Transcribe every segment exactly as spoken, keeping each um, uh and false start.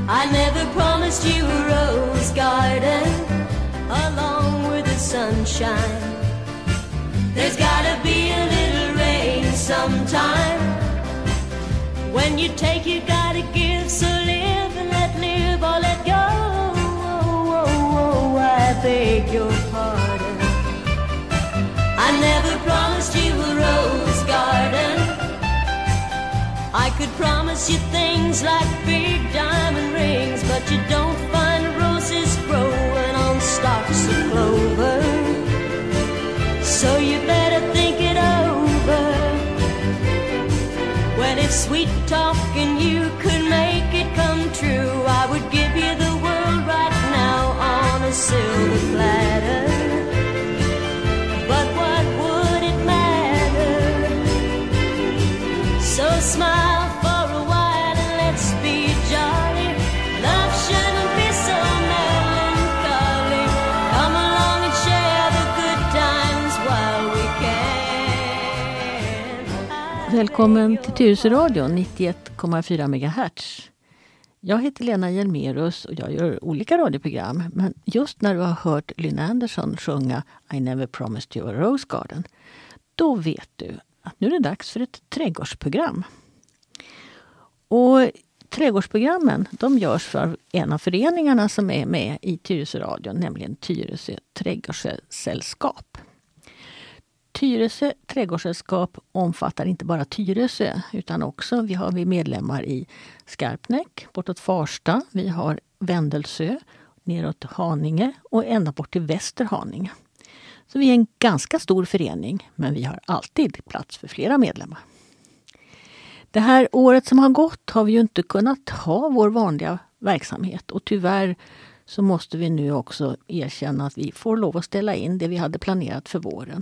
I never promised you a rose garden along with the sunshine. There's gotta be a little rain sometime. When you take, you gotta give. So live and let live or let go. Oh, oh, oh, I beg your pardon. I never promised you a rose garden. I could promise you things like big diamond rings, but you don't find roses growing on stalks of clover. So you better think it over. Well, if sweet talking you could make it come true, I would give you the world right now on a silver platter. But what would it matter? So smile for a while and let's be jolly. Love shouldn't be so melancholy. Come along and share the good times while we can. Välkommen till Tyresöradion nittioett komma fyra megahertz. Jag heter Lena Hjelmerus och jag gör olika radioprogram. Men just när du har hört Lynn Andersson sjunga I never promised you a rose garden, då vet du att nu är det dags för ett trädgårdsprogram. Och trädgårdsprogrammen, de görs för en av föreningarna som är med i Tyresöradion, nämligen Tyresö trädgårdssällskap. Tyresö trädgårdssällskap omfattar inte bara Tyresö utan också vi har vi medlemmar i Skarpnäck, bortåt Farsta, vi har Vändelsö, neråt Haninge och ända bort till Västerhaninge. Så vi är en ganska stor förening, men vi har alltid plats för flera medlemmar. Det här året som har gått har vi ju inte kunnat ha vår vanliga verksamhet och tyvärr så måste vi nu också erkänna att vi får lov att ställa in det vi hade planerat för våren.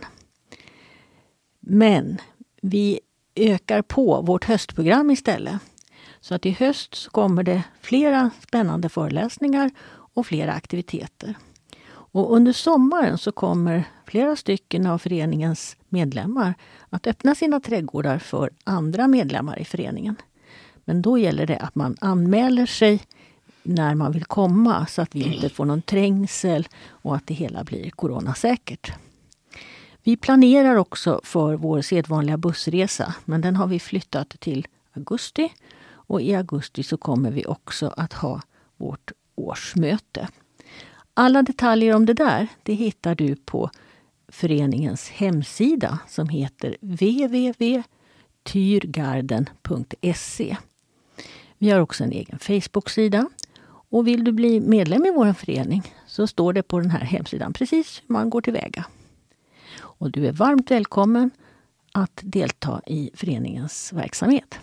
Men vi ökar på vårt höstprogram istället. Så att i höst så kommer det flera spännande föreläsningar och flera aktiviteter. Och under sommaren så kommer flera stycken av föreningens medlemmar att öppna sina trädgårdar för andra medlemmar i föreningen. Men då gäller det att man anmäler sig när man vill komma så att vi inte får någon trängsel och att det hela blir coronasäkert. Vi planerar också för vår sedvanliga bussresa, men den har vi flyttat till augusti. Och i augusti så kommer vi också att ha vårt årsmöte. Alla detaljer om det där, det hittar du på föreningens hemsida som heter w w w punkt tyrgarden punkt se. Vi har också en egen Facebook-sida. Och vill du bli medlem i vår förening så står det på den här hemsidan precis hur man går tillväga. Och du är varmt välkommen att delta i föreningens verksamhet.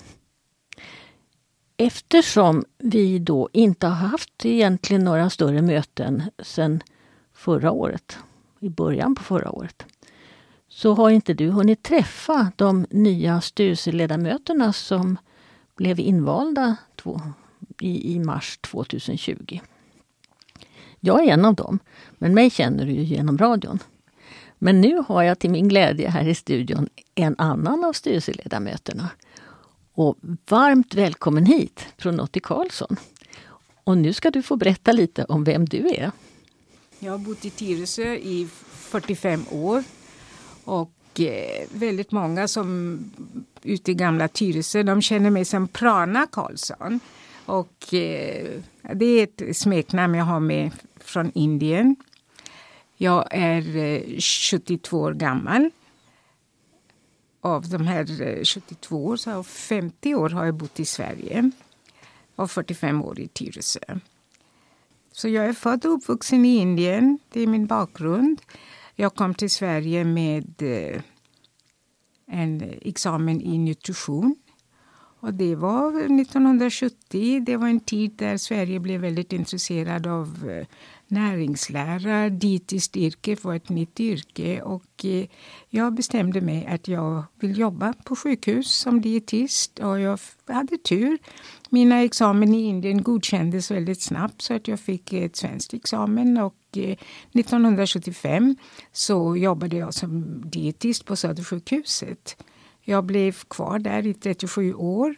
Eftersom vi då inte har haft egentligen några större möten sedan förra året, i början på förra året, så har inte du hunnit träffa de nya styrelseledamöterna som blev invalda två, i, i mars tjugohundratjugo. Jag är en av dem, men mig känner du ju genom radion. Men nu har jag till min glädje här i studion en annan av styrelseledamöterna. Och varmt välkommen hit, Pronotti Karlsson. Och nu ska du få berätta lite om vem du är. Jag har bott i Tyresö i fyrtiofem år. Och eh, väldigt många som ute i gamla Tyresö, de känner mig som Prana Karlsson. Och eh, det är ett smeknamn jag har med från Indien. Jag är eh, sjuttiotvå år gammal. Av de här sjuttiotvå år så har femtio år har jag bott i Sverige. Och fyrtiofem år i Tyresö. Så jag är född och uppvuxen i Indien. Det är min bakgrund. Jag kom till Sverige med eh, en examen i nutrition. Och det var nittonhundrasjuttio. Det var en tid där Sverige blev väldigt intresserad av eh, näringslära. Dietiskt yrke var ett nytt yrke. Och eh, jag bestämde mig att jag vill jobba på sjukhus som dietist. Och jag hade tur. Mina examen i Indien godkändes väldigt snabbt så att jag fick ett svenskt examen. Och eh, nittonhundrasjuttiofem så jobbade jag som dietist på Södersjukhuset. Jag blev kvar där i trettiosju år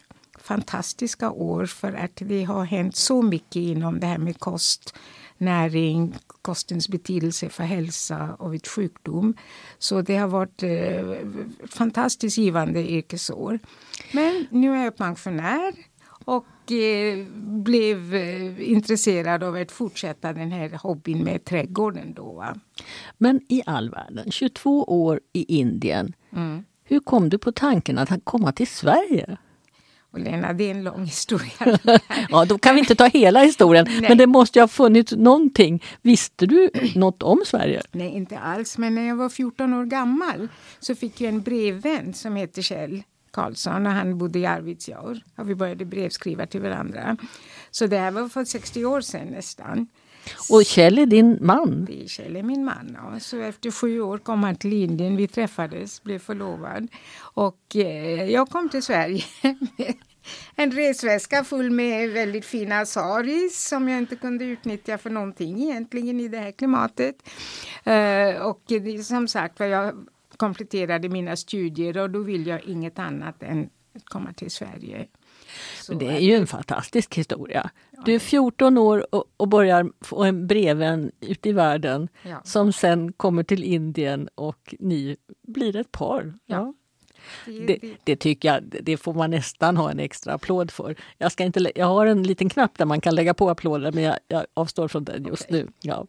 fantastiska år för att det har hänt så mycket inom det här med kost, näring, kostens betydelse för hälsa och vid sjukdom. Så det har varit eh, fantastiskt givande yrkesår. Men nu är jag pensionär och eh, blev eh, intresserad av att fortsätta den här hobbyn med trädgården då. Va? Men i all världen, tjugotvå år i Indien. Mm. Hur kom du på tanken att komma till Sverige? Och Lena, det är en lång historia. Ja, då kan vi inte ta hela historien. Nej. Men det måste ju ha funnits någonting. Visste du något om Sverige? Nej, inte alls. Men när jag var fjorton år gammal så fick jag en brevvän som heter Kjell Karlsson. Och han bodde i Arvidsjaur. Och vi började brevskriva till varandra. Så det här var för sextio år sedan nästan. Och Kjell är din man? Det är Kjell är min man. Ja. Så efter sju år kom han till Indien. Vi träffades, blev förlovad. Och eh, jag kom till Sverige med en resväska full med väldigt fina saris som jag inte kunde utnyttja för någonting egentligen i det här klimatet. Eh, och det, som sagt, jag kompletterade mina studier och då vill jag inget annat än att komma till Sverige. Så det är ju en fantastisk historia. Du är fjorton år och, och börjar få en brevvän ute i världen ja. Som sen kommer till Indien och ni blir ett par. Ja. Ja. Det, det, det tycker jag, det får man nästan ha en extra applåd för. Jag, ska inte, jag har en liten knapp där man kan lägga på applåder men jag, jag avstår från den just okay. nu. Ja.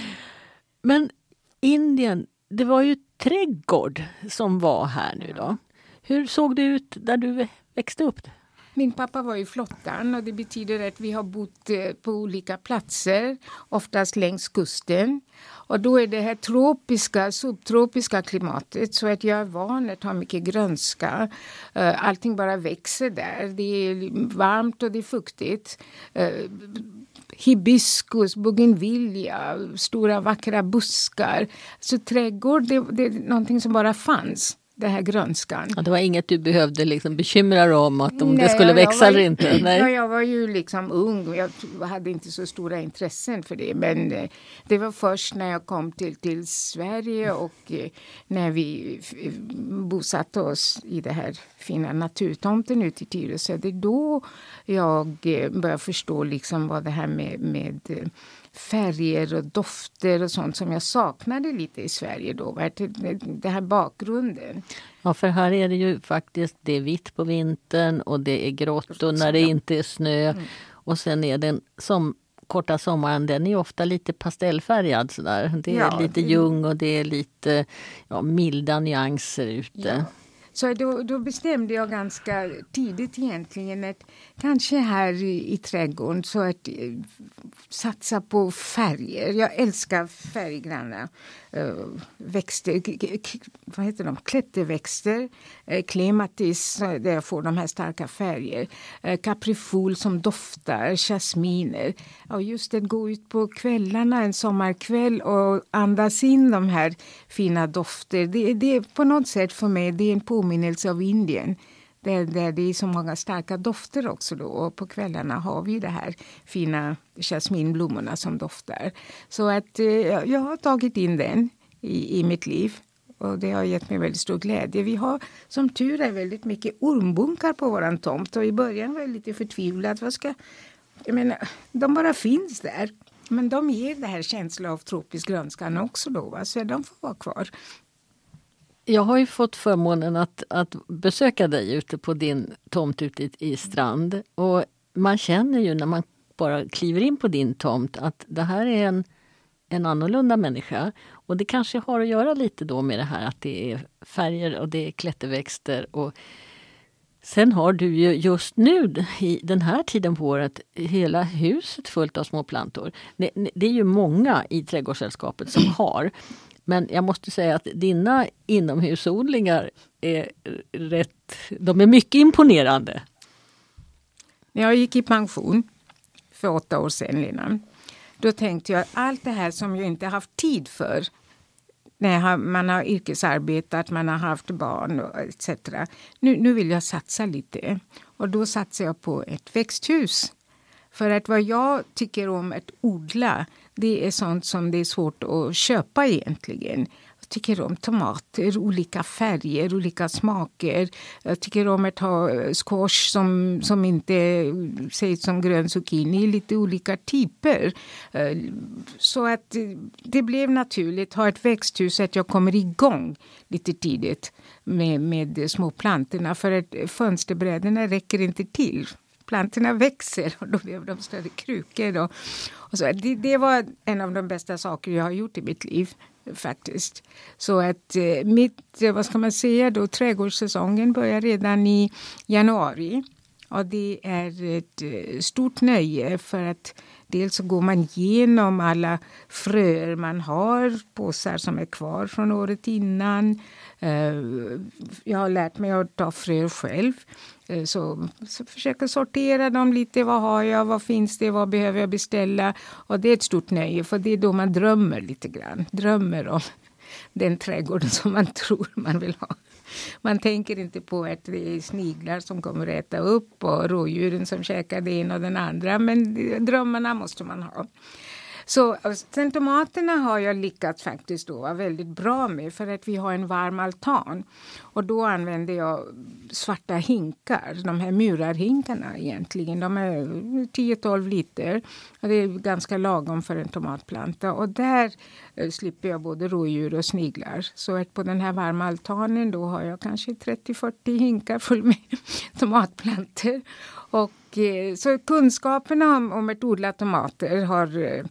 Men Indien, det var ju trädgård som var här nu då. Hur såg det ut där du växte upp? Min pappa var i flottan och det betyder att vi har bott på olika platser, oftast längs kusten. Och då är det här tropiska, subtropiska klimatet så att jag är van att ha mycket grönska. Allting bara växer där. Det är varmt och det är fuktigt. Hibiskus, bougainvilja, stora vackra buskar. Så trädgård, det, det är någonting som bara fanns. Det här grönskan. Ja, det var inget du behövde liksom bekymra dig om att om Nej, det skulle växa eller inte? Nej. Ja, jag var ju liksom ung och jag hade inte så stora intressen för det. Men eh, det var först när jag kom till, till Sverige och eh, när vi f- bosatte oss i det här fina naturtomten ute i Tyresö. Det är då jag eh, började förstå liksom vad det här med... med eh, färger och dofter och sånt som jag saknade lite i Sverige då. Det här bakgrunden. Ja, för här är det ju faktiskt, det är vitt på vintern och det är grått och när det inte är snö. Mm. Och sen är den som korta sommaren, den är ofta lite pastellfärgad sådär. Det är ja, lite det... ljung och det är lite ja, milda nyanser ute. Ja. Så då, då bestämde jag ganska tidigt egentligen att kanske här i, i trädgården så att eh, satsa på färger. Jag älskar färggranna eh, växter, k- k- vad heter de? Klätterväxter, eh, clematis där jag får de här starka färger. Eh, kaprifol som doftar, jasminer. Och just att gå ut på kvällarna en sommarkväll och andas in de här fina dofter. Det, det är på något sätt för mig, det är en påminnelse av Indien. Där, där det är så många starka dofter också då. Och på kvällarna har vi det här fina jasminblommorna som doftar. Så att eh, jag har tagit in den i, i mitt liv. Och det har gett mig väldigt stor glädje. Vi har som tur är väldigt mycket ormbunkar på våran tomt. Och i början var jag lite förtvivlad. Vad ska, jag menar, de bara finns där. Men de ger det här känslan av tropisk grönskan också då. Va? Så de får vara kvar. Jag har ju fått förmånen att, att besöka dig ute på din tomt ute i, i Strand. Och man känner ju när man bara kliver in på din tomt att det här är en, en annorlunda människa. Och det kanske har att göra lite då med det här att det är färger och det är klätterväxter. Och sen har du ju just nu i den här tiden på året hela huset fullt av små plantor. Det, det är ju många i trädgårdssällskapet som har. Men jag måste säga att dina inomhusodlingar är rätt, de är mycket imponerande. När jag gick i pension för åtta år sedan, Lena, då tänkte jag allt det här som jag inte haft tid för när man har yrkesarbetat, man har haft barn och et cetera. Nu, nu vill jag satsa lite och då satsar jag på ett växthus. För att vad jag tycker om att odla, det är sånt som det är svårt att köpa egentligen. tycker om tomater, olika färger, olika smaker. Jag tycker om att ha squash som, som inte ser ut som grön zucchini, lite olika typer. Så att det blev naturligt, ha ett växthus, att jag kommer igång lite tidigt med, med små plantorna, för att fönsterbrädorna räcker inte till. Plantorna växer och då blev de större krukor. Och, och så. Det, det var en av de bästa saker jag har gjort i mitt liv faktiskt. Så att eh, mitt, vad ska man säga då, trädgårdssäsongen börjar redan i januari. Och det är ett eh, stort nöje, för att dels så går man igenom alla fröer man har, påsar som är kvar från året innan. Eh, jag har lärt mig att ta fröer själv. Så, så försöker sortera dem lite. Vad har jag? Vad finns det? Vad behöver jag beställa? Och det är ett stort nöje, för det är då man drömmer lite grann. Drömmer om den trädgården som man tror man vill ha. Man tänker inte på att det är sniglar som kommer att äta upp och rådjuren som käkar det ena och den andra. Men drömmarna måste man ha. Så sen tomaterna har jag lyckats faktiskt då vara väldigt bra med, för att vi har en varm altan. Och då använder jag svarta hinkar, de här murarhinkarna egentligen. De är tio till tolv liter och det är ganska lagom för en tomatplanta. Och där eh, slipper jag både rådjur och sniglar. Så att på den här varma altanen då har jag kanske trettio till fyrtio hinkar full med tomatplantor. Och eh, så kunskaperna om, om att odla tomater har... Eh,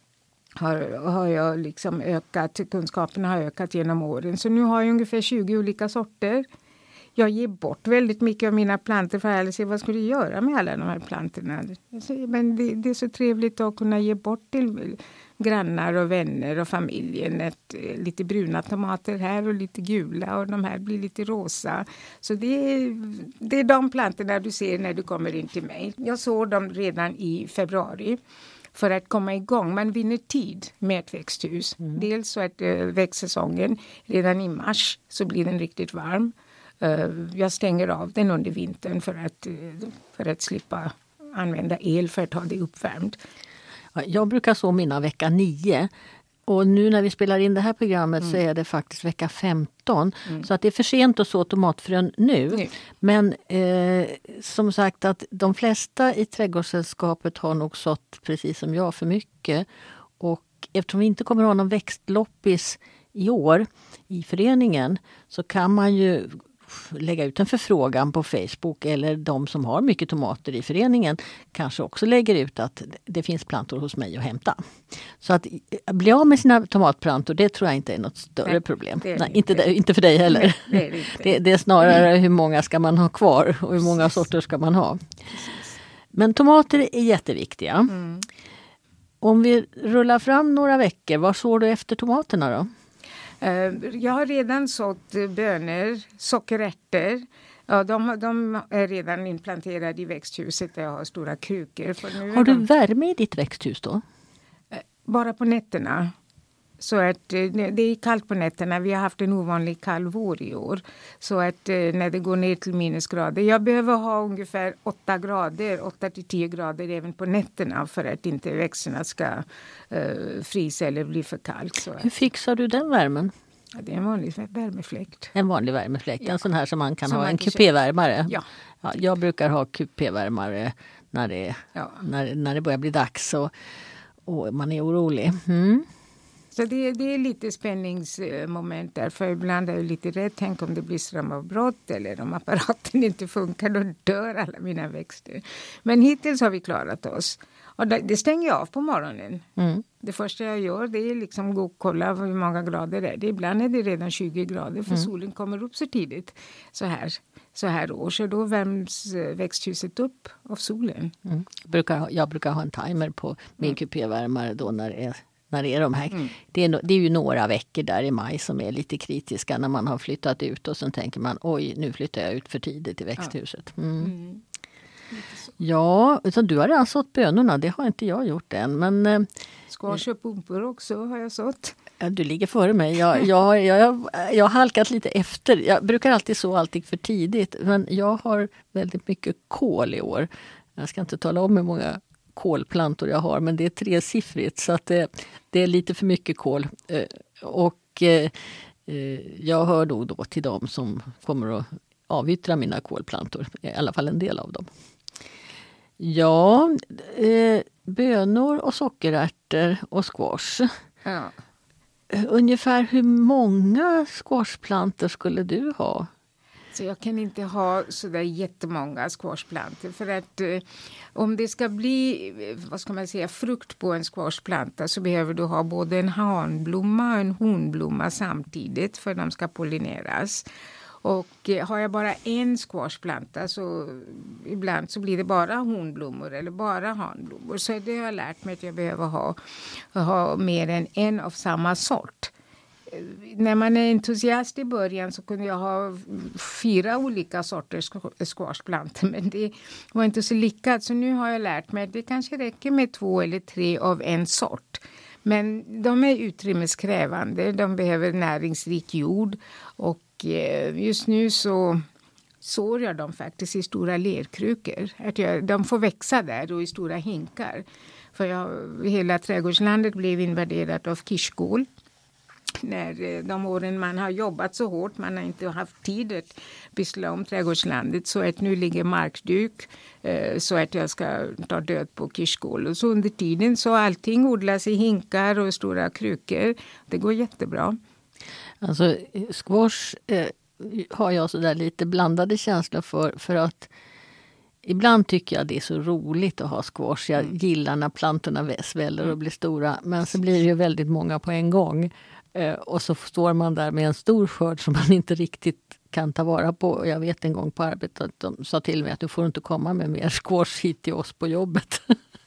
Har, har jag liksom ökat, kunskaperna har ökat genom åren. Så nu har jag ungefär tjugo olika sorter. Jag ger bort väldigt mycket av mina plantor, för att se vad skulle jag göra med alla de här plantorna. Men det, det är så trevligt att kunna ge bort till grannar och vänner och familjen. Ett, lite bruna tomater här och lite gula, och de här blir lite rosa. Så det är, det är de plantorna du ser när du kommer in till mig. Jag såg dem redan i februari. För att komma igång. Man vinner tid med ett växthus. Mm. Dels så att äh, växtsäsongen redan i mars så blir den riktigt varm. Uh, jag stänger av den under vintern för att, uh, för att slippa använda el för att ha det uppvärmt. Jag brukar så mina vecka nio. Och nu när vi spelar in det här programmet mm. så är det faktiskt vecka femton. Mm. Så att det är för sent att så tomatfrön nu. nu. Men eh, som sagt, att de flesta i trädgårdssällskapet har nog sått precis som jag för mycket. Och eftersom vi inte kommer att ha någon växtloppis i år i föreningen, så kan man ju lägga ut en förfrågan på Facebook, eller de som har mycket tomater i föreningen kanske också lägger ut att det finns plantor hos mig att hämta. Så att bli av med sina tomatplantor, det tror jag inte är något större Nej, problem. Nej, inte. Inte, det, inte för dig heller. Nej, det, är det, det, det är snarare hur många ska man ha kvar och hur många sorter ska man ha. Men tomater är jätteviktiga. Mm. Om vi rullar fram några veckor, vad sår du efter tomaterna då? Jag har redan sått bönor, sockerärtor. Ja, de, de är redan implanterade i växthuset där jag har stora krukor. För nu har du de... värme i ditt växthus då? Bara på nätterna. Så att det är kallt på nätterna. Vi har haft en ovanlig kall vår i år. Så att när det går ner till minusgrader. Jag behöver ha ungefär åtta grader, åtta till tio grader även på nätterna. För att inte växterna ska uh, frysa eller bli för kallt. Så hur fixar du den värmen? Ja, det är en vanlig värmefläkt. En vanlig värmefläkt, ja. En sån här som man kan som ha, man en kupévärmare. Ja. Ja, jag brukar ha kupévärmare när det, ja. när, när det börjar bli dags och, och man är orolig. Mm. Så det, det är lite spänningsmoment där, för ibland är jag lite rädd. Tänk om det blir strömavbrott eller om apparaten inte funkar, då dör alla mina växter. Men hittills har vi klarat oss. Och det stänger jag av på morgonen. Mm. Det första jag gör, det är liksom gå och kolla hur många grader det är. Ibland är det redan tjugo grader, för mm. solen kommer upp så tidigt så här, så här år. Så då värms växthuset upp av solen. Mm. Jag, brukar, jag brukar ha en timer på min mm. kupévärmare då när det är När det är de här. Mm. Det, är, det är ju några veckor där i maj som är lite kritiska när man har flyttat ut och sen tänker man, oj, nu flyttar jag ut för tidigt i växthuset. Mm. Mm. Ja, så du har redan sått bönorna, det har inte jag gjort än. Men, squash och pumpor också har jag sått. Ja, du ligger före mig. Jag, jag, jag, jag har halkat lite efter. Jag brukar alltid så alltid för tidigt. Men jag har väldigt mycket kål i år. Jag ska inte tala om hur många kolplantor jag har, men det är tresiffrigt så att det, det är lite för mycket kol. Och eh, jag hör då, då till dem som kommer att avyttra mina kolplantor, i alla fall en del av dem. Ja, eh, bönor och sockerärtor och squash. Ja. Ungefär hur många squashplantor skulle du ha? Så jag kan inte ha så där jättemånga squashplantor för att eh, om det ska bli, vad ska man säga, frukt på en squashplanta så behöver du ha både en hanblomma och en honblomma samtidigt för att de ska pollineras. Och eh, har jag bara en squashplanta så ibland så blir det bara honblommor eller bara hanblommor. Så det har jag lärt mig att jag behöver ha, ha mer än en av samma sort. När man är entusiast i början så kunde jag ha fyra olika sorters squashplantor, men det var inte så lyckat. Så nu har jag lärt mig att det kanske räcker med två eller tre av en sort. Men de är utrymmeskrävande, de behöver näringsrik jord och just nu så sår jag dem faktiskt i stora lerkrukor. Att jag, de får växa där och i stora hinkar. För jag, hela trädgårdslandet blev invaderat av kirskål. När de åren man har jobbat så hårt, man har inte haft tid att pyssla om trädgårdslandet, så att nu ligger markduk eh, så att jag ska ta död på kirskål. Och så under tiden så allting odlas i hinkar och stora krukor. Det går jättebra. Alltså squash eh, har jag så där lite blandade känslor för, för att ibland tycker jag det är så roligt att ha squash. Jag gillar när plantorna sväller och blir stora, men så blir det ju väldigt många på en gång. Uh, och så står man där med en stor skörd som man inte riktigt kan ta vara på. Och jag vet en gång på arbetet att de sa till mig att du får inte komma med mer squash hit till oss på jobbet.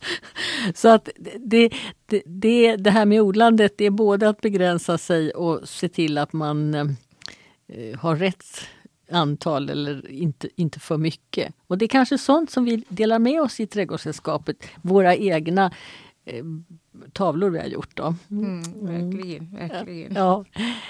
Så att det, det, det, det här med odlandet, det är både att begränsa sig och se till att man uh, har rätt antal eller inte, inte för mycket. Och det är kanske sånt som vi delar med oss i Trädgårdssällskapet, våra egna uh, tavlor vi har gjort då. Mm, verkligen, verkligen. Ja.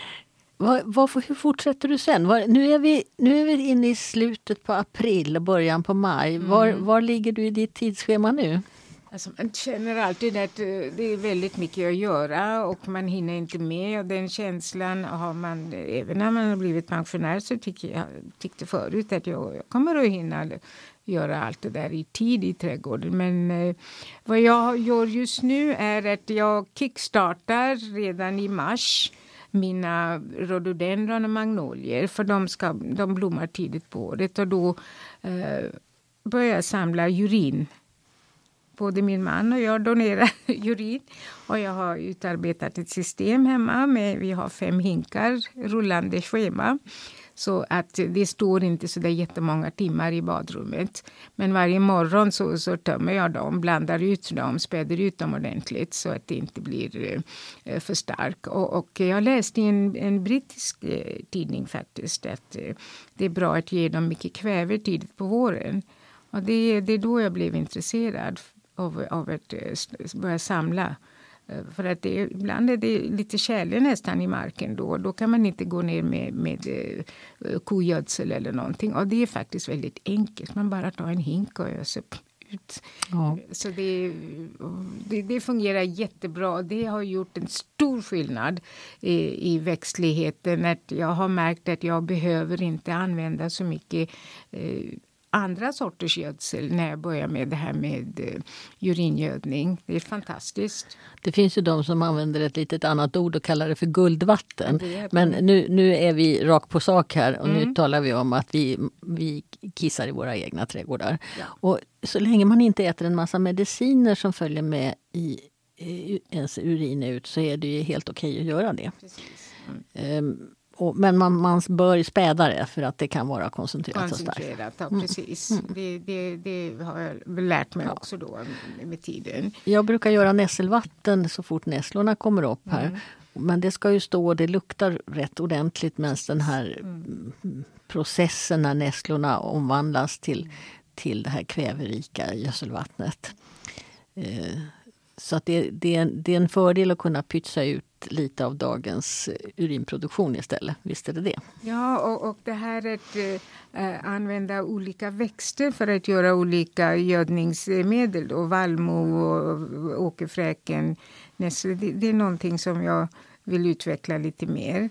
Vad, vad, hur fortsätter du sen? Var, nu, är vi, nu är vi inne i slutet på april och början på maj. Mm. Var, var ligger du i ditt tidsschema nu? Alltså man känner alltid att det är väldigt mycket att göra och man hinner inte med. Och den känslan har man, även när man har blivit pensionär, så tycker jag tyckte förut att jag, jag kommer att hinna göra allt det där i tid i trädgården. Men eh, vad jag gör just nu är att jag kickstartar redan i mars mina rhododendron och magnolier, för de, ska, de blommar tidigt på året, och då eh, börjar jag samla urin. Både min man och jag donerar urin, och jag har utarbetat ett system hemma med, vi har fem hinkar, rullande schema. Så att det står inte så där jättemånga timmar i badrummet. Men varje morgon så, så tömmer jag dem, blandar ut dem, späder ut dem ordentligt så att det inte blir eh, för stark. Och, och jag läste i en, en brittisk eh, tidning faktiskt att eh, det är bra att ge dem mycket kväve tidigt på våren. Och det, det är då jag blev intresserad av, av att eh, börja samla. För att det, ibland är det lite tjäle nästan i marken då. Då kan man inte gå ner med, med uh, kogödsel eller någonting. Och det är faktiskt väldigt enkelt. Man bara tar en hink och öser ut. Ja. Så det, det, det fungerar jättebra. Det har gjort en stor skillnad i, i växtligheten. Att jag har märkt att jag behöver inte använda så mycket uh, andra sorters gödsel när jag börjar med det här med uh, uringödning. Det är fantastiskt. Det finns ju de som använder ett litet annat ord och kallar det för guldvatten. Det Men nu, nu är vi rakt på sak här, och mm. nu talar vi om att vi, vi kissar i våra egna trädgårdar. Ja. Och så länge man inte äter en massa mediciner som följer med i, i ens urin ut, så är det ju helt okej att göra det. Precis. Mm. Um, Och, men man, man bör späda det för att det kan vara koncentrerat, koncentrerat och starkt. Ja, precis. Mm. Det, det, det har jag lärt mig ja. också då med tiden. Jag brukar göra nässelvatten så fort nässlorna kommer upp här. Mm. Men det ska ju stå och det luktar rätt ordentligt medan den här mm. processen när nässlorna omvandlas till, mm. till det här kväverika gödselvattnet. Eh, Så att det, det, är en, det är en fördel att kunna pytsa ut lite av dagens urinproduktion istället. Visst är det det? Ja, och, och det här att äh, använda olika växter för att göra olika gödningsmedel. Och vallmo och åkerfräken. Det, det är någonting som jag vill utveckla lite mer.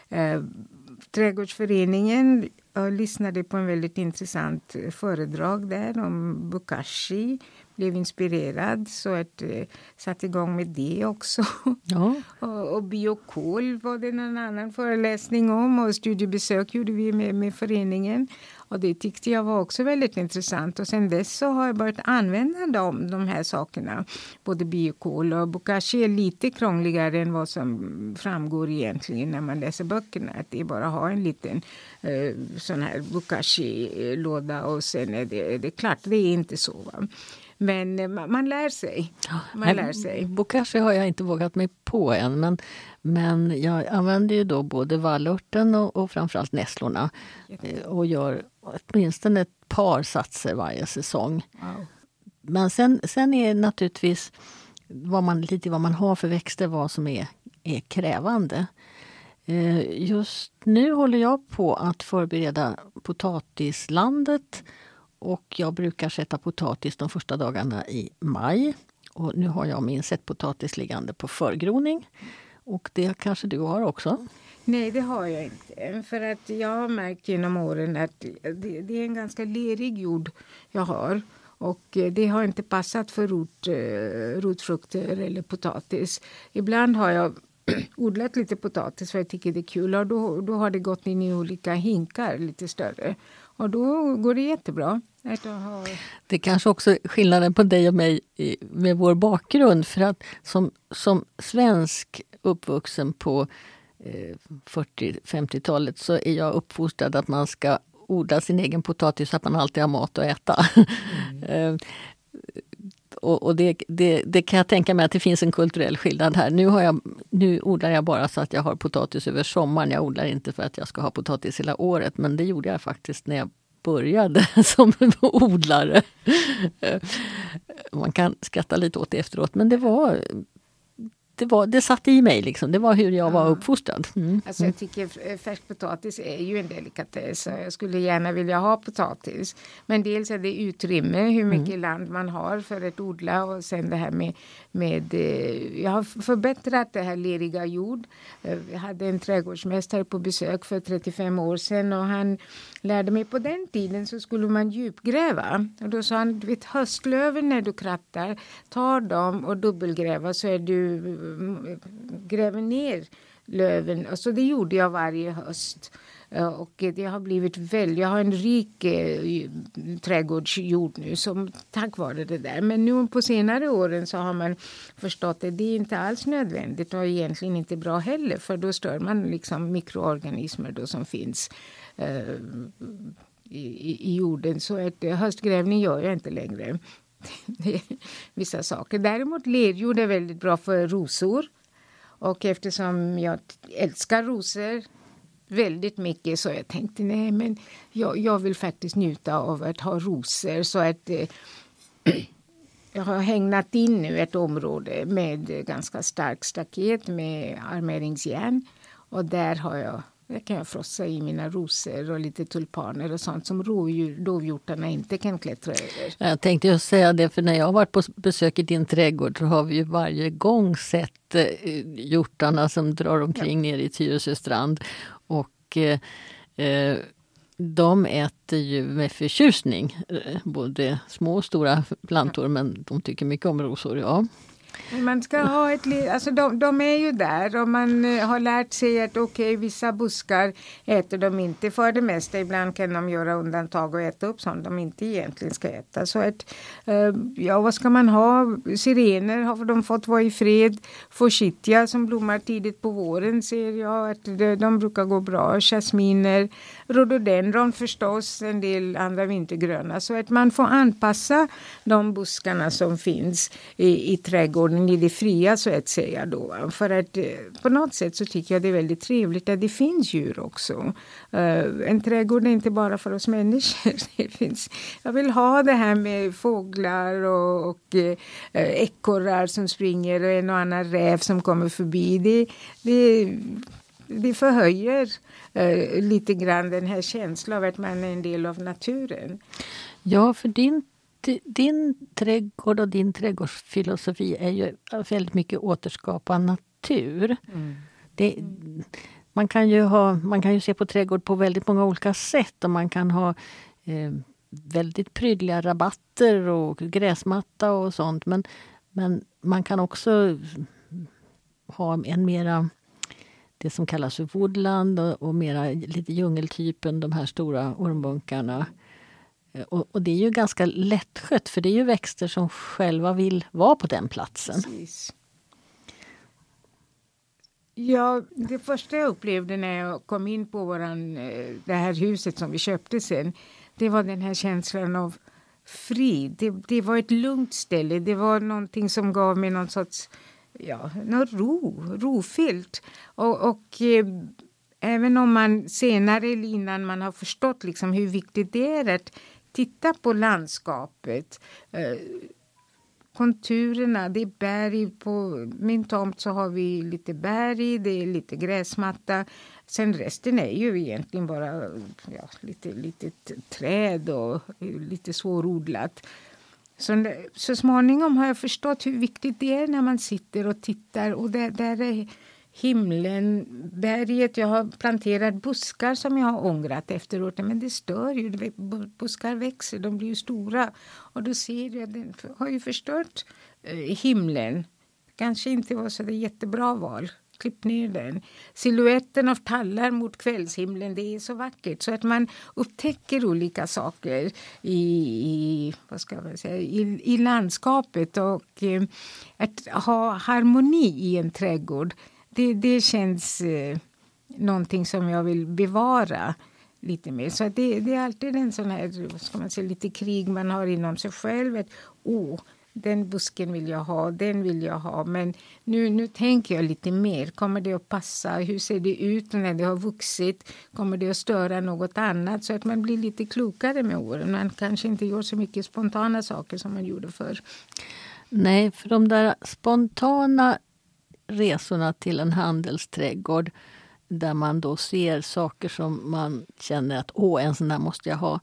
Eh, Trädgårdsföreningen, jag lyssnade på en väldigt intressant föredrag där om bokashi. Blev inspirerad så att eh, satte igång med det också. Ja. och, och biokol var det en annan föreläsning om och studiebesök gjorde vi med, med föreningen. Och det tyckte jag var också väldigt intressant och sen dess så har jag börjat använda de, de här sakerna. Både biokol och bokashi är lite krångligare än vad som framgår egentligen när man läser böckerna. Att det är bara att ha en liten eh, sån här bokashi-låda och sen är det, det är klart, det är inte så va. Men man, man lär sig. Man Nej, lär sig. Bokashi har jag inte vågat mig på än. Men, men jag använder ju då både vallörten och, och framförallt nässlorna. Eh, och gör åtminstone ett par satser varje säsong. Wow. Men sen, sen är naturligtvis vad man, lite vad man har för växter vad som är, är krävande. Eh, just nu håller jag på att förbereda potatislandet. Och jag brukar sätta potatis de första dagarna i maj. Och nu har jag min sättpotatis liggande på förgroning. Och det kanske du har också? Nej, det har jag inte. För att jag har märkt genom åren att det, det är en ganska lerig jord jag har. Och det har inte passat för rot, rotfrukter eller potatis. Ibland har jag odlat lite potatis för jag tycker det är kul. Och då, då har det gått in i olika hinkar lite större. Och då går det jättebra. Att ha... Det är kanske också skillnaden på dig och mig med vår bakgrund. För att som, som svensk uppvuxen på eh, fyrtio-femtiotalet så är jag uppfostrad att man ska odla sin egen potatis så att man alltid har mat att äta. Mm. och och det, det, det kan jag tänka mig att det finns en kulturell skillnad här. Nu, har jag, nu odlar jag bara så att jag har potatis över sommaren. Jag odlar inte för att jag ska ha potatis hela året. Men det gjorde jag faktiskt när jag började som odlare. Man kan skratta lite åt det efteråt. Men det var... Det, var, det satt i mig liksom. Det var hur jag var uppfostrad. Mm. Alltså jag tycker färskpotatis är ju en delikatess. Jag skulle gärna vilja ha potatis. Men dels är det utrymme, hur mycket mm. land man har för att odla. Och sen det här med, med... Jag har förbättrat det här leriga jord. Jag hade en trädgårdsmästare på besök för trettiofem år sedan. Och han lärde mig på den tiden så skulle man djupgräva. Och då sa han, du vet höstlöven när du krattar. Ta dem och dubbelgräva så är du... gräver ner löven. Och så det gjorde jag varje höst. Och det har blivit väldigt... Jag har en rik eh, trädgårdsjord nu som tack vare det där. Men nu på senare åren så har man förstått att det är inte alls nödvändigt och egentligen inte bra heller. För då stör man liksom mikroorganismer då som finns eh, i, i jorden. Så att höstgrävning gör jag inte längre. Det är vissa saker. Däremot lerjord är väldigt bra för rosor. Och eftersom jag älskar rosor väldigt mycket så jag tänkte nej men jag, jag vill faktiskt njuta av att ha rosor. Så att eh, jag har hängnat in nu ett område med ganska stark staket med armeringsjärn. Och där har jag Där kan jag frossa i mina rosor och lite tulpaner och sånt som rovdjur, dovhjortarna inte kan klättra över. Jag tänkte just säga det, för när jag har varit på besök i din trädgård så har vi ju varje gång sett eh, hjortarna som drar omkring ja. ner i Tyresö strand. Och eh, de äter ju med förtjusning eh, både små och stora plantor, ja. men de tycker mycket om rosor, ja. Man ska ha ett li- alltså de, de är ju där och man uh, har lärt sig att okej, okay, vissa buskar äter de inte för det mesta. Ibland kan de göra undantag och äta upp sånt de inte egentligen ska äta. Så att, uh, ja vad ska man ha? Sirener har de fått vara i fred. Forsythia som blommar tidigt på våren ser jag att de, de brukar gå bra. Jasminer, rhododendron förstås, en del andra vintergröna. Så att man får anpassa de buskarna som finns i, i trädgården i det fria så att säga då. För att eh, på något sätt så tycker jag det är väldigt trevligt att det finns djur också. Uh, en trädgård är inte bara för oss människor. Det finns, jag vill ha det här med fåglar och, och uh, ekorrar som springer och en och annan räv som kommer förbi. Det, det, det förhöjer uh, lite grann den här känslan av att man är en del av naturen. Ja, för din Din trädgård och din trädgårdsfilosofi är ju väldigt mycket återskapa natur. Mm. Det, Man kan ju ha, man kan ju se på trädgård på väldigt många olika sätt, och man kan ha eh, väldigt prydliga rabatter och gräsmatta och sånt, men, men man kan också ha en mera, det som kallas för woodland, och, och mera lite djungeltypen, de här stora ormbunkarna. Och, och det är ju ganska lättskött, för det är ju växter som själva vill vara på den platsen. Precis. Ja, det första jag upplevde när jag kom in på våran, det här huset som vi köpte sen, det var den här känslan av frid. Det, det var ett lugnt ställe. Det var någonting som gav mig någon sorts, ja, någon ro, rofyllt. Och, och eh, även om man senare eller innan man har förstått liksom hur viktigt det är att titta på landskapet, eh, konturerna, det är berg. På min tomt så har vi lite berg, det är lite gräsmatta. Sen resten är ju egentligen bara ja, lite, lite träd och lite svårodlat. Så, så småningom har jag förstått hur viktigt det är när man sitter och tittar. Och där, där är himlen, berget. Jag har planterat buskar som jag har ångrat efteråt. Men det stör ju. Buskar växer, de blir ju stora. Och då ser jag, den har ju förstört eh, himlen. Kanske inte var så det jättebra val. Klipp ner den. Silhuetten av tallar mot kvällshimlen, det är så vackert. Så att man upptäcker olika saker i, i, vad ska man säga, i, i landskapet. Och eh, att ha harmoni i en trädgård, det, det känns eh, någonting som jag vill bevara lite mer. Så det, det är alltid en sån här, vad ska man säga, lite krig man har inom sig själv. Att, oh, den busken vill jag ha, den vill jag ha. Men nu, nu tänker jag lite mer. Kommer det att passa? Hur ser det ut när det har vuxit? Kommer det att störa något annat? Så att man blir lite klokare med åren. Man kanske inte gör så mycket spontana saker som man gjorde förr. Nej, för de där spontana resorna till en handelsträdgård, där man då ser saker som man känner att åh, en sån där måste jag ha.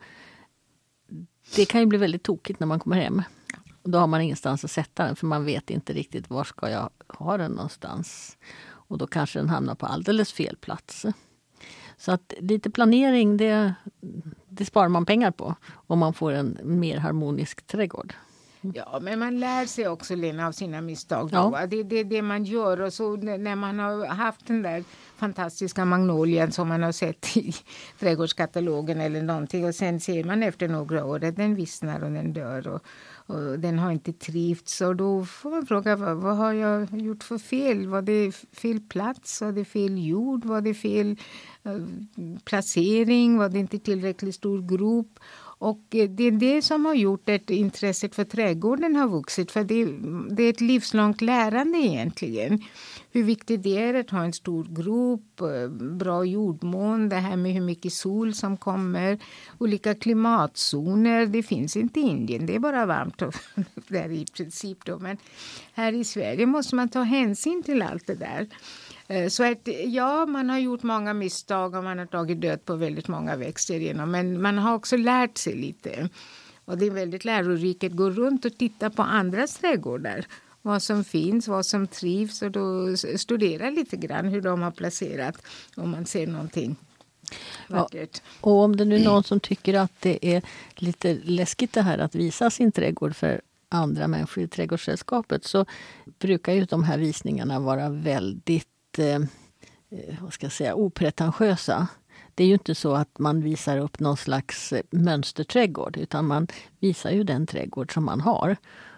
Det kan ju bli väldigt tokigt när man kommer hem. Och då har man ingenstans att sätta den, för man vet inte riktigt var ska jag ha den någonstans. Och då kanske den hamnar på alldeles fel plats. Så att lite planering, det, det sparar man pengar på om man får en mer harmonisk trädgård. Ja, men man lär sig också, Lena, av sina misstag. Ja. Det är det, det man gör. Och så när man har haft den där fantastiska magnolien som man har sett i trädgårdskatalogen eller någonting, och sen ser man efter några år att den vissnar och den dör och, och den har inte trivts. Och då får man fråga, vad, vad har jag gjort för fel? Var det fel plats? Var det fel jord? Var det fel uh, placering? Var det inte tillräckligt stor grop? Och det är det som har gjort att intresset för trädgården har vuxit. För det, det är ett livslångt lärande egentligen. Hur viktigt det är att ha en stor grop, bra jordmån, det här med hur mycket sol som kommer, olika klimatzoner. Det finns inte i Indien, det är bara varmt där i princip då. Men här i Sverige måste man ta hänsyn till allt det där. Så att, ja, man har gjort många misstag och man har tagit död på väldigt många växter genom. Men man har också lärt sig lite. Och det är väldigt lärorikt att gå runt och titta på andras trädgårdar. Vad som finns, vad som trivs, och då studera lite grann hur de har placerat om man ser någonting vackert. Ja, och om det nu är någon som tycker att det är lite läskigt det här att visa sin trädgård för andra människor i trädgårdssällskapet, så brukar ju de här visningarna vara väldigt Eh, vad ska jag säga, opretentiösa. Det är ju inte så att man visar upp någon slags mönsterträdgård, utan man visar ju den trädgård som man har.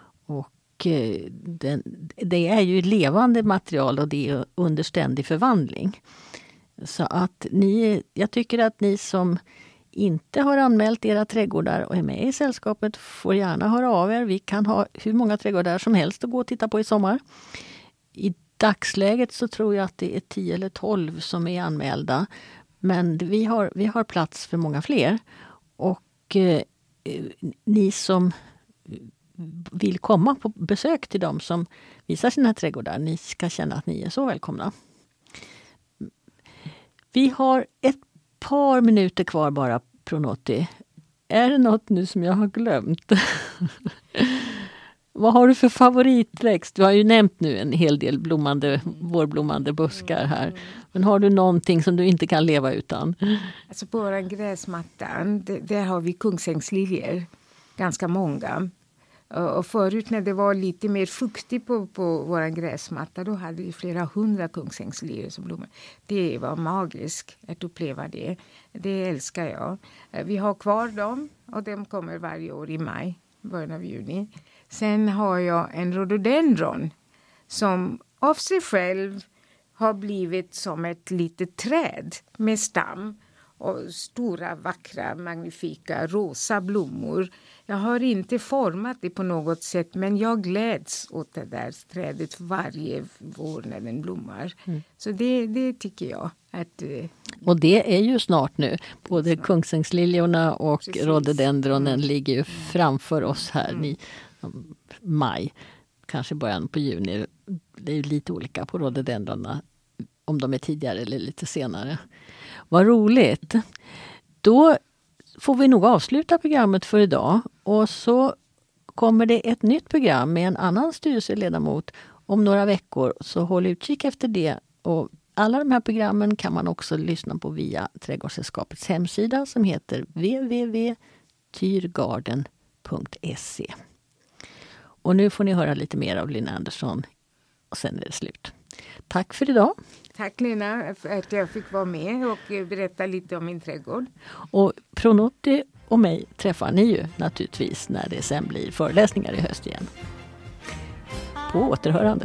Och eh, den, det är ju levande material och det är under ständig förvandling. Så att ni, jag tycker att ni som inte har anmält era trädgårdar och är med i sällskapet får gärna höra av er. Vi kan ha hur många trädgårdar som helst att gå och titta på i sommar. I dagsläget så tror jag att det är tio eller tolv som är anmälda. Men vi har, vi har plats för många fler. Och eh, ni som vill komma på besök till dem som visar sina trädgårdar, ni ska känna att ni är så välkomna. Vi har ett par minuter kvar bara, Pronoti. Är det något nu som jag har glömt? vad har du för favoritväxt? Du har ju nämnt nu en hel del blommande, vårblommande buskar här. Men har du någonting som du inte kan leva utan? Alltså på vår gräsmatta, där har vi kungsängsliljor. Ganska många. Och förut när det var lite mer fuktigt på, på vår gräsmatta, då hade vi flera hundra kungsängsliljor som blommade. Det var magiskt att uppleva det. Det älskar jag. Vi har kvar dem och de kommer varje år i maj, början av juni. Sen har jag en rhododendron som av sig själv har blivit som ett litet träd med stam och stora, vackra, magnifika, rosa blommor. Jag har inte format det på något sätt, men jag gläds åt det där trädet varje vår när den blommar. Mm. Så det, det tycker jag. Att, och det är ju snart nu. Både kungsängsliljorna och precis. Rhododendronen mm. ligger ju framför oss här mm. i maj. Kanske början på juni. Det är ju lite olika på rhododendronerna. Om de är tidigare eller lite senare. Vad roligt. Då får vi nog avsluta programmet för idag. Och så kommer det ett nytt program med en annan styrelseledamot om några veckor. Så håll utkik efter det. Och alla de här programmen kan man också lyssna på via Trädgårdssällskapets hemsida som heter w w w punkt tyrgarden punkt se. Och nu får ni höra lite mer av Lina Andersson. Och sen är det slut. Tack för idag. Tack Lina för att jag fick vara med och berätta lite om min trädgård. Och Pronotti och mig träffar ni ju naturligtvis när det sen blir föreläsningar i höst igen. På återhörande.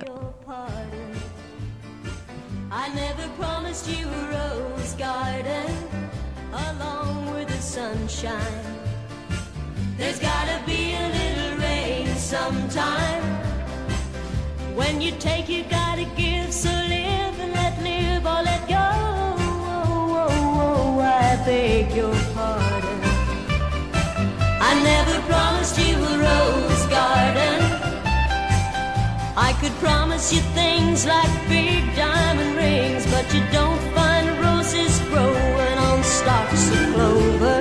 I never promised you a rose garden along with the sunshine. There's gotta be a little rain sometime. When you take, you gotta give, so live and let live or let go. Oh, oh, oh, I beg your pardon. I never promised you a rose garden. I could promise you things like big diamond rings, but you don't find roses growing on stalks of clover.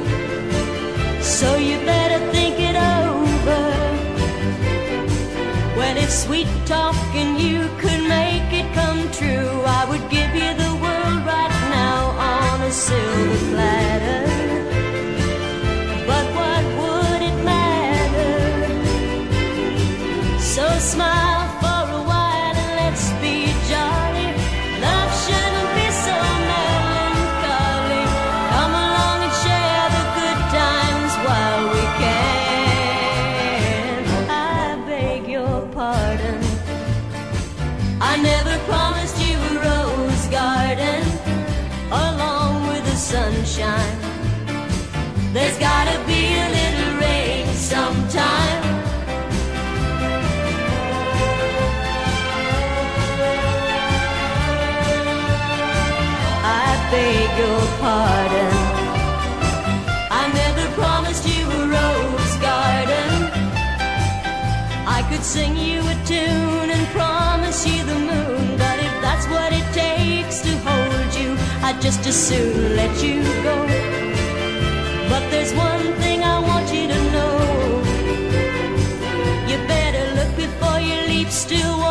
So you better think it over. When it's sweet talking you could make it come true, I would give you the world right now on a silver platter. But what would it matter? So smile for a while and let's be jolly. Love shouldn't be so melancholy. Come along and share the good times while we can. I beg your pardon. I never promised you a rose garden along with the sunshine. There's gotta be a little rain sometime. I beg your pardon. I never promised you a rose garden. I could sing you a tune and promise you the moon, but if that's what it takes to hold you, I'd just as soon let you go. But there's one thing I want you to know. You better look before you leap, still